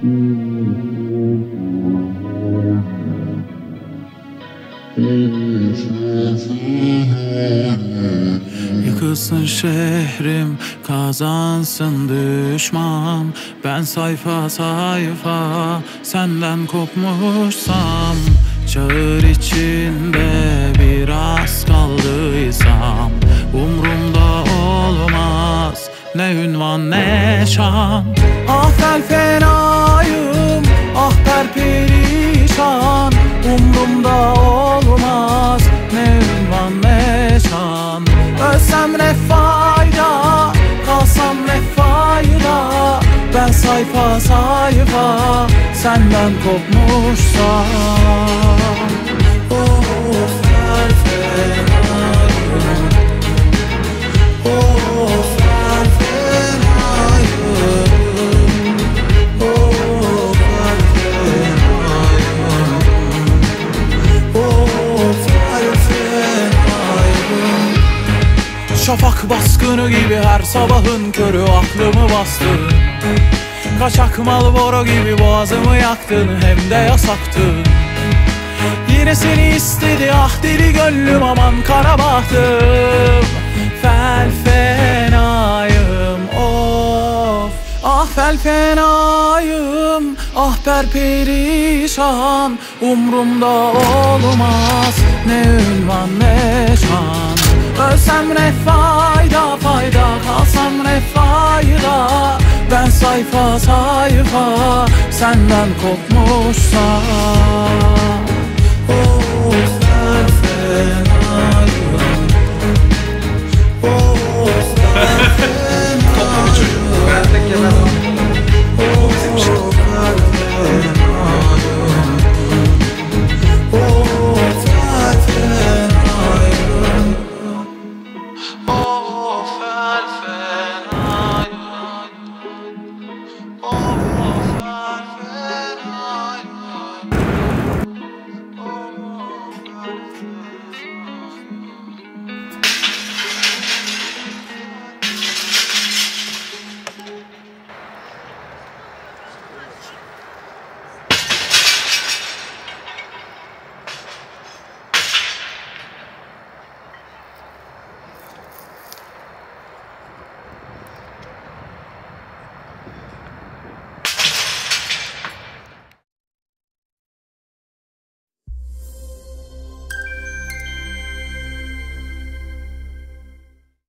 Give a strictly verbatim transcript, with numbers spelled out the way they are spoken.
Yıkılsın şehrim, kazansın düşman. Ben sayfa sayfa senden kopmuşsam, çağır içinde biraz kaldıysam, umrumda olmaz ne ünvan ne şan. Ah ben fenayım, ah ben perişan. Umrumda olmaz ne ünvan ne şan. Ölsem ne fayda, kalsam ne fayda. Ben sayfa sayfa senden kopmuşsam. Of her fenayım, of her fenayım, of her fenayım, of her fenayım. Şafak baskını gibi her sabahın körü aklımı bastı. Kaçak Marlboro gibi boğazımı yaktın, hem de yasaktın. Yine seni istedi ah deli gönlüm, aman kara bahtım. Fel fenayım of, ah fel fenayım, ah per perişan. Umrumda olmaz ne ünvan ne şan. Ölsem ne fayda fayda, kalsam ne fayda. Ben sayfa sayfa senden kopmuşsam. Oh.